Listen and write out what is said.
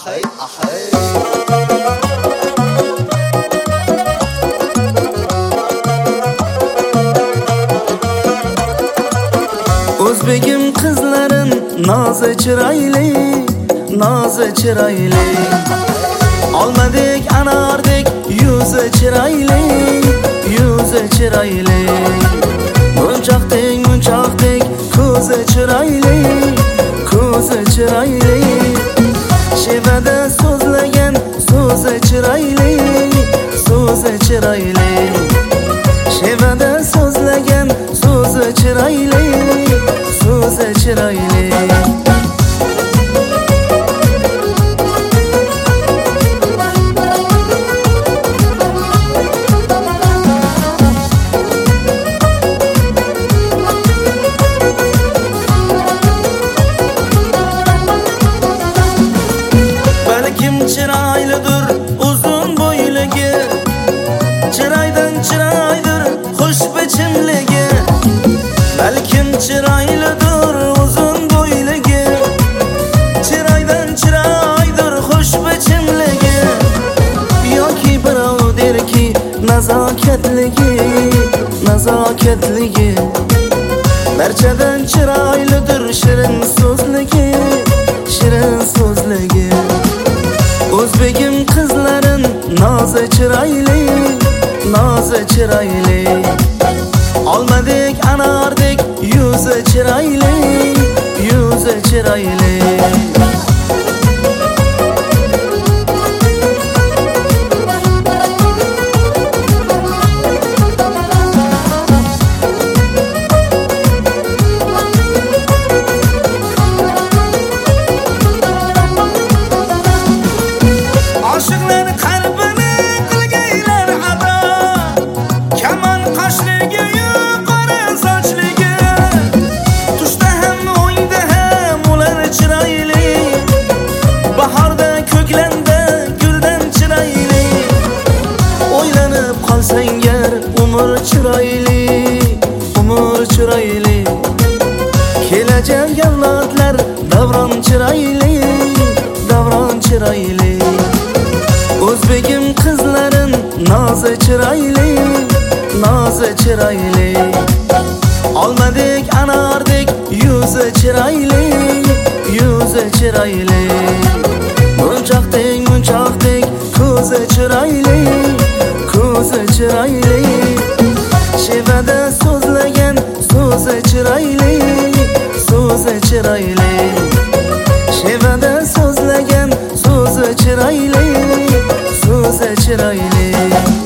ahay ahay. O'zbegim qizlarin nozi chiroyli, nozi chiroyli. Olmadek anardek yuzi chiroyli, yuzi chiroyli. Munchoqdek ko'zi chiroyli, ko'zi chiroyli. Shevada so'zlagan so'zi chiroyli, so'zi chiroyli. Shevada so'zlagan so'zi chiroyli, so'zi chiroyli. Balkim chiroylidir uzun bo'yligi, chiroydan chiroydir xush bichimligi. Balkim chiroylidir uzun bo'yligi, chiroydan chiroydir xush bichimligi. Yoki birov derki nazokatligi, nazokatligi. Barchadan chiroylidir shirin so'zligi, shirin so'zligi. O'zbegim qizlarin nozi chiroyli, nozi chiroyli. Olmadek anardek yuzi chiroyli, yuzi chiroyli. Oshiqlar qalbini qilgaylar ado, kamon qoshligi yuqori sochligi. Tushda ham o'yda ham ular chiroyli, bahorda ko'klanda guldan chiroyli. O'ylanib qolsang gar umr chiroyli, umr chiroyli. Kelajak avlodlar davron chiroyli, davron chiroyli. O'zbegim qizlarin nozi chiroyli, nozi chiroyli. Olmadek anardek yuzi chiroyli, yuzi chiroyli. Munchoqdek ko'zi chiroyli, ko'zi chiroyli. Shevada so'zlagan so'zi chiroyli, so'zi chiroyli. Shevada so'zlagan so'zi chiroyli, so'zi chiroyli.